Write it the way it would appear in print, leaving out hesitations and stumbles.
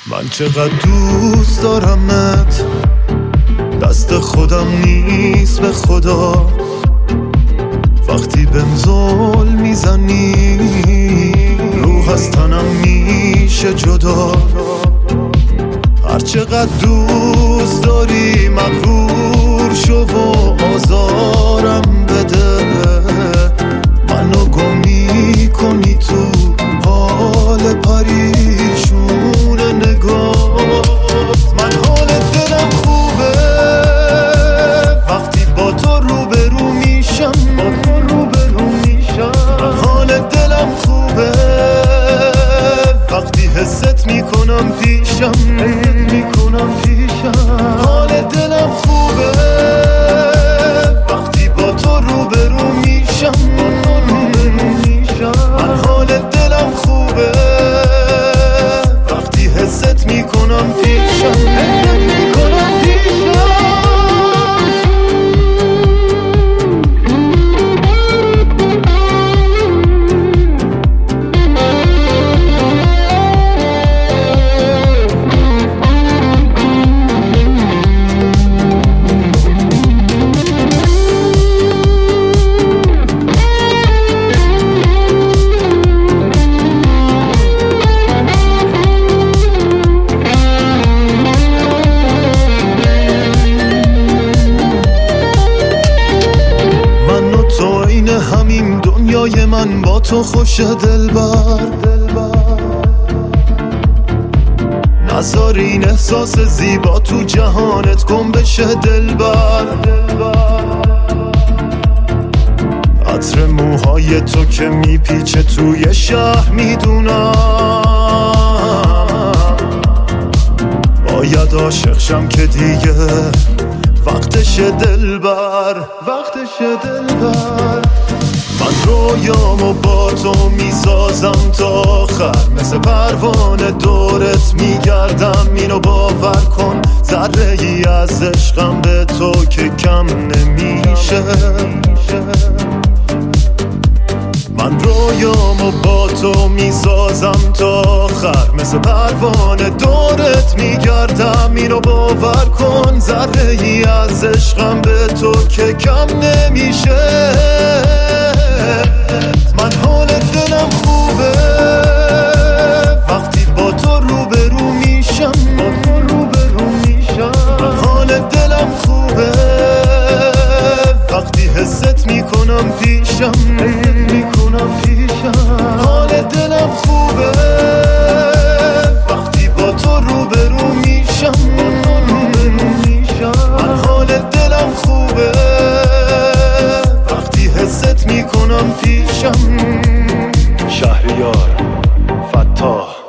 من چقدر دوست دارمت، دست خودم نیست به خدا. وقتی بهم ظلم میزنی روح از تنم میشه جدا. هر چقدر دوست داری مغرور شو و آزارم بده. منو گم میکنی تو حال پریشون نگات. من حال دلم خوبه وقتی با تو روبرو میشم. من حال دلم خوبه وقتی حست میکنم پیشم. حال دلم خوبه وقتی با تو روبرو میشم. من حال دلم خوبه وقتی حست میکنم پیشم. همین دنیای من با تو خوش دلبر. نذار این احساس زیبا تو جهانت گم بشه دلبر. عطر موهای تو که میپیچه توی شهر میدونم. باید عاشق شم که دیگه وقتشه دلبر. من رویامو با تو میسازم تا آخر، مثل پروانه دورت میگردم. اینو باور کن ذره ای از عشقم به تو که کم نمیشه. من رویامو با تو میسازم تا آخر، مثل پروانه دورت میگردم. اینو باور کن ذره ای از عشقم به تو که کم نمیشه. من حال دلم خوبه وقتی با تو روبرو میشم. من حال دلم خوبه وقتی حست میکنم پیشم. حال دلم خوبه وقتی با تو روبرو میشم. من حال دلم خوبه وقتی حست میکنم پیشم. شهریار فتاح